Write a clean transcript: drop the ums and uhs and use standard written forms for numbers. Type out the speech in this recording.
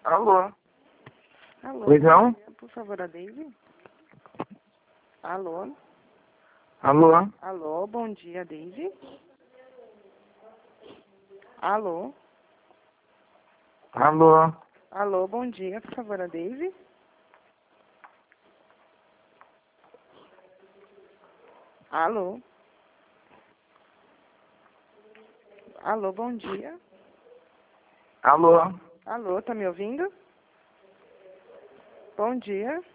Alô? Alô? Legal? Por favor, a Daisy? Alô? Alô? Alô, bom dia, Daisy? Alô? Alô? Alô, bom dia, por favor, a Daisy? Alô? Alô, bom dia. Alô? Alô, tá me ouvindo? Bom dia.